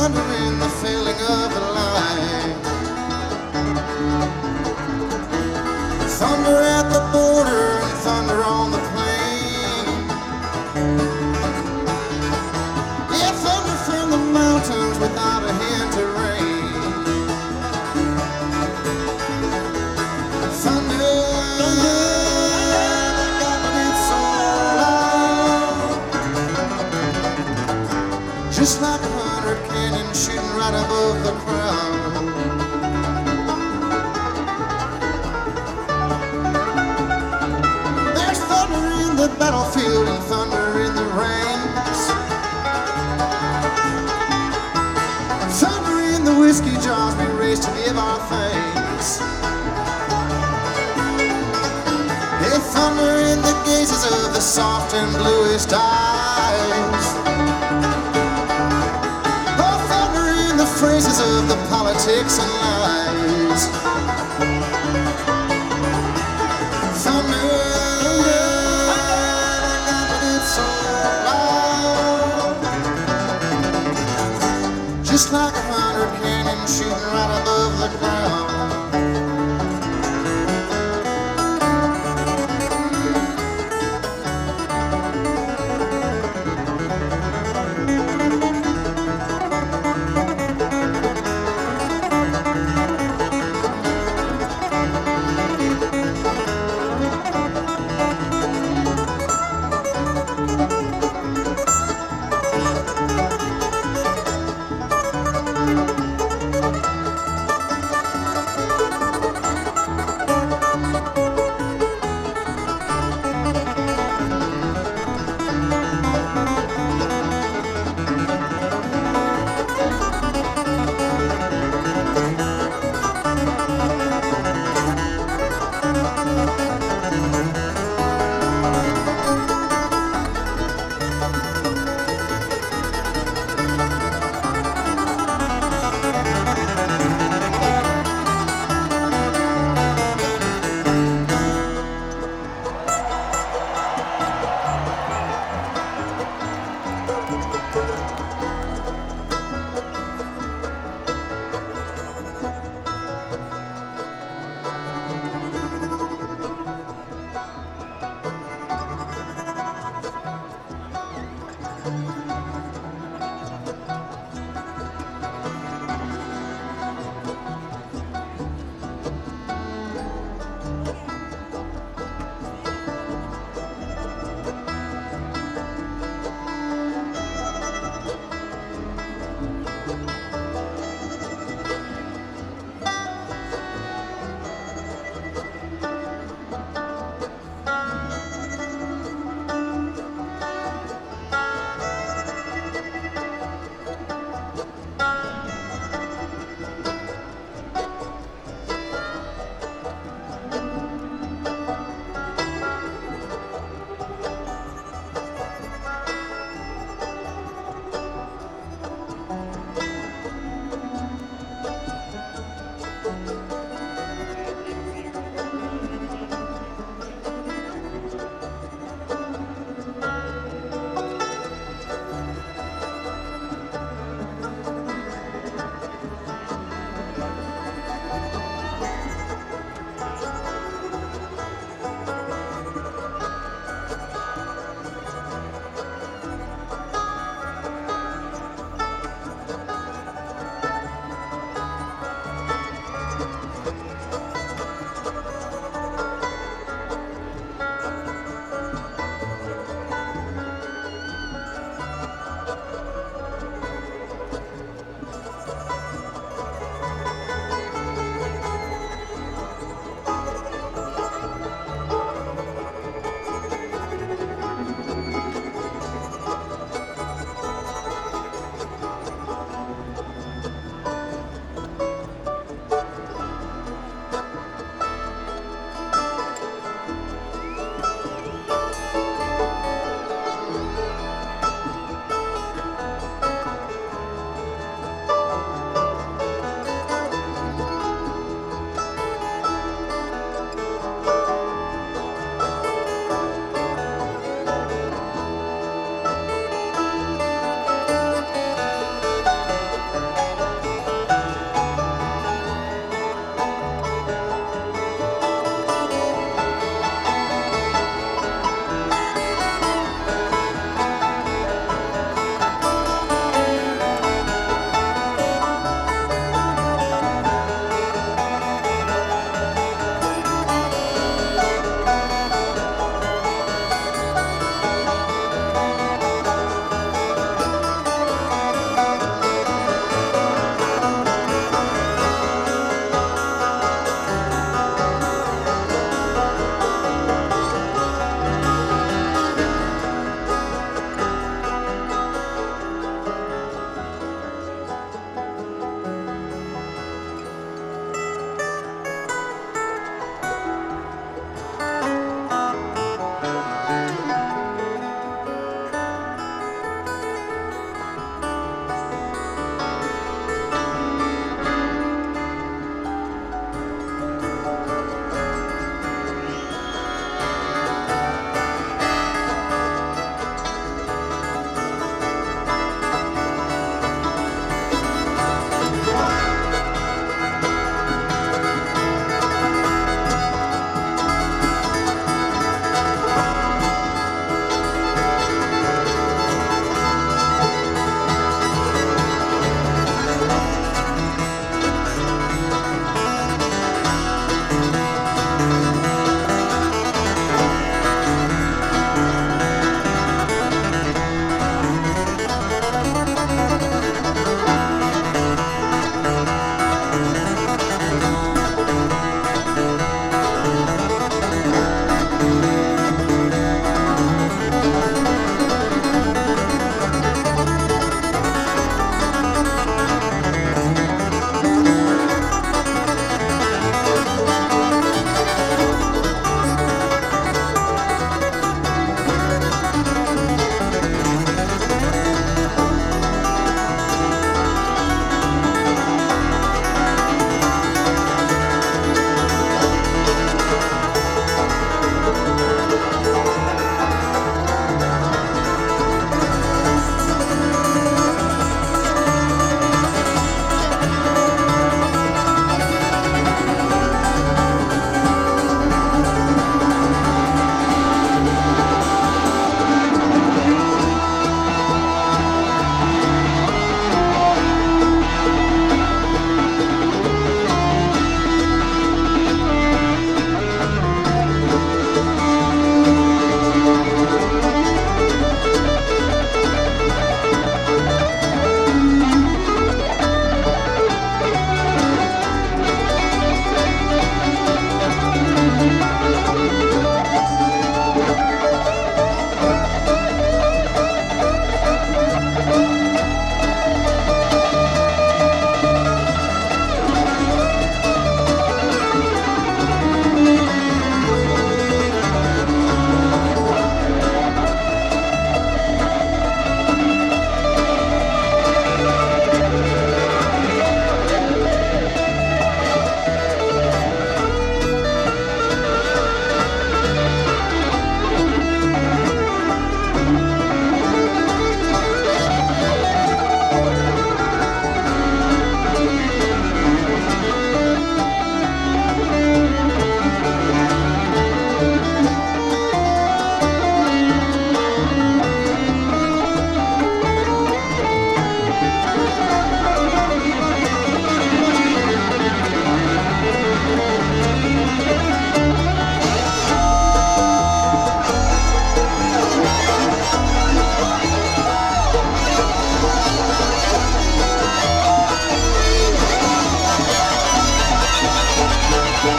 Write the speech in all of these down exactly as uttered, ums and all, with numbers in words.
thunder in the failing of the light. Thunder at the border and thunder on the plain. Yeah, thunder from the mountains without a hint of rain. Thunder, thunder, got it so loud. Just like a hundred cannons shooting right above the crowd. There's thunder in the battlefield and thunder in the ranks. Thunder in the whiskey jars we raise to give our thanks. Hey, thunder in the gazes of the soft and bluest eyes. Oh, thunder in the phrases of the politics and lies. Thunder, got it so loud. Just like a hundred cannons shooting right above the crowd.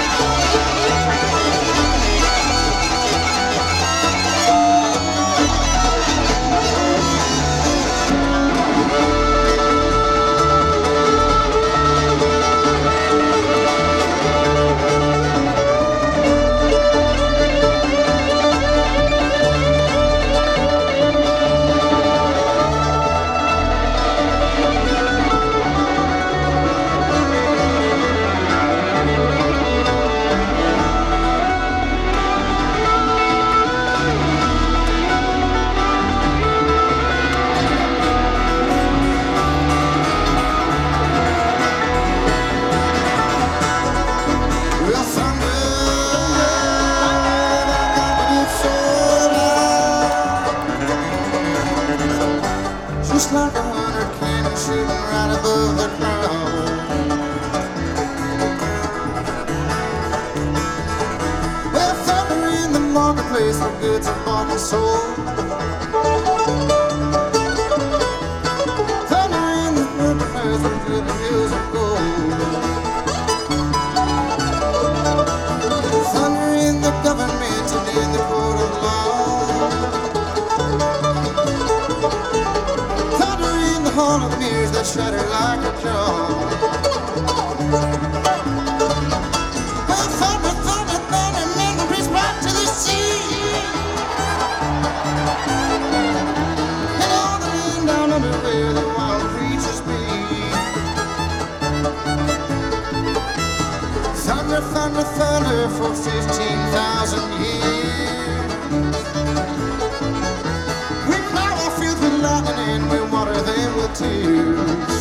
Just like a hundred cannons shooting right above the crowd. Well, thunder in the marketplace where goods are bought and sold. Thunder in the marketplace where good hills of gold. Thunder in the government and in the court of law. Hall of mirrors that shatter like a jaw. Well, thunder, thunder, thunder, memories brought to the sea. And all the land down under where the wild creatures be. Thunder, thunder, thunder for fifteen thousand years. We plow our fields with lightning and we water them with tears.